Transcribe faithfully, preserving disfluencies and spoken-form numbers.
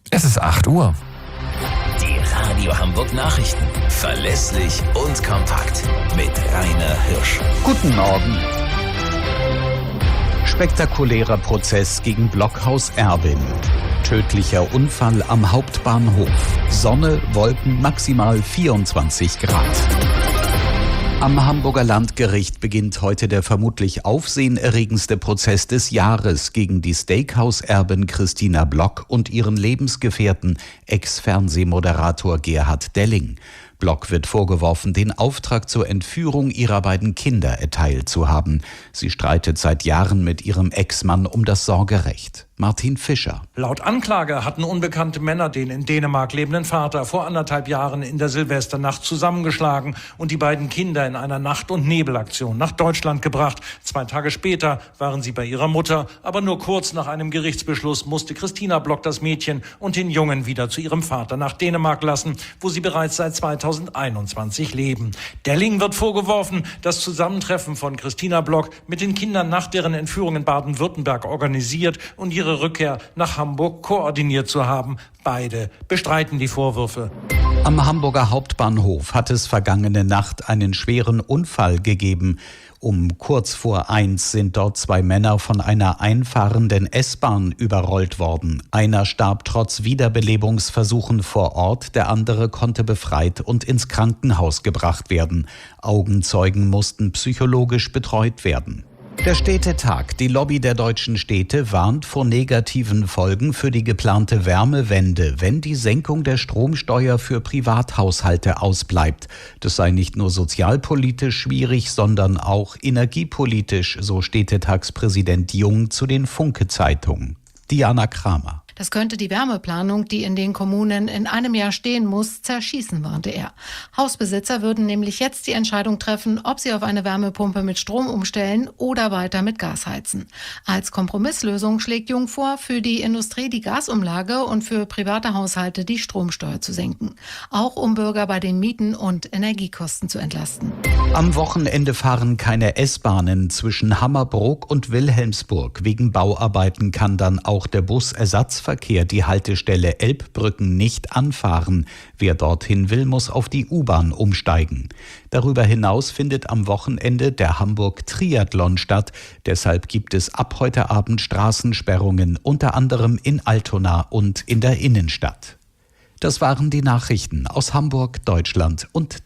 Es ist acht Uhr. Die Radio Hamburg Nachrichten. Verlässlich und kompakt. Mit Rainer Hirsch. Guten Morgen. Spektakulärer Prozess gegen Blockhaus Erbin. Tödlicher Unfall am Hauptbahnhof. Sonne, Wolken, maximal vierundzwanzig Grad. Am Hamburger Landgericht beginnt heute der vermutlich aufsehenerregendste Prozess des Jahres gegen die Steakhouse-Erbin Christina Block und ihren Lebensgefährten, Ex-Fernsehmoderator Gerhard Delling. Block wird vorgeworfen, den Auftrag zur Entführung ihrer beiden Kinder erteilt zu haben. Sie streitet seit Jahren mit ihrem Ex-Mann um das Sorgerecht. Martin Fischer. Laut Anklage hatten unbekannte Männer den in Dänemark lebenden Vater vor anderthalb Jahren in der Silvesternacht zusammengeschlagen und die beiden Kinder in einer Nacht- und Nebelaktion nach Deutschland gebracht. Zwei Tage später waren sie bei ihrer Mutter, aber nur kurz nach einem Gerichtsbeschluss musste Christina Block das Mädchen und den Jungen wieder zu ihrem Vater nach Dänemark lassen, wo sie bereits seit zweitausendeinundzwanzig leben. Delling wird vorgeworfen, das Zusammentreffen von Christina Block mit den Kindern nach deren Entführung in Baden-Württemberg organisiert und ihre Rückkehr nach Hamburg koordiniert zu haben. Beide bestreiten die Vorwürfe. Am Hamburger Hauptbahnhof hat es vergangene Nacht einen schweren Unfall gegeben. Um kurz vor eins sind dort zwei Männer von einer einfahrenden S-Bahn überrollt worden. Einer starb trotz Wiederbelebungsversuchen vor Ort, der andere konnte befreit und ins Krankenhaus gebracht werden. Augenzeugen mussten psychologisch betreut werden. Der Städtetag. Die Lobby der deutschen Städte warnt vor negativen Folgen für die geplante Wärmewende, wenn die Senkung der Stromsteuer für Privathaushalte ausbleibt. Das sei nicht nur sozialpolitisch schwierig, sondern auch energiepolitisch, so Städtetagspräsident Jung zu den Funke-Zeitungen. Diana Kramer. Das könnte die Wärmeplanung, die in den Kommunen in einem Jahr stehen muss, zerschießen, warnte er. Hausbesitzer würden nämlich jetzt die Entscheidung treffen, ob sie auf eine Wärmepumpe mit Strom umstellen oder weiter mit Gas heizen. Als Kompromisslösung schlägt Jung vor, für die Industrie die Gasumlage und für private Haushalte die Stromsteuer zu senken. Auch um Bürger bei den Mieten und Energiekosten zu entlasten. Am Wochenende fahren keine S-Bahnen zwischen Hammerbrook und Wilhelmsburg. Wegen Bauarbeiten kann dann auch der Busersatzverkehr die Haltestelle Elbbrücken nicht anfahren. Wer dorthin will, muss auf die U-Bahn umsteigen. Darüber hinaus findet am Wochenende der Hamburg-Triathlon statt. Deshalb gibt es ab heute Abend Straßensperrungen, unter anderem in Altona und in der Innenstadt. Das waren die Nachrichten aus Hamburg, Deutschland und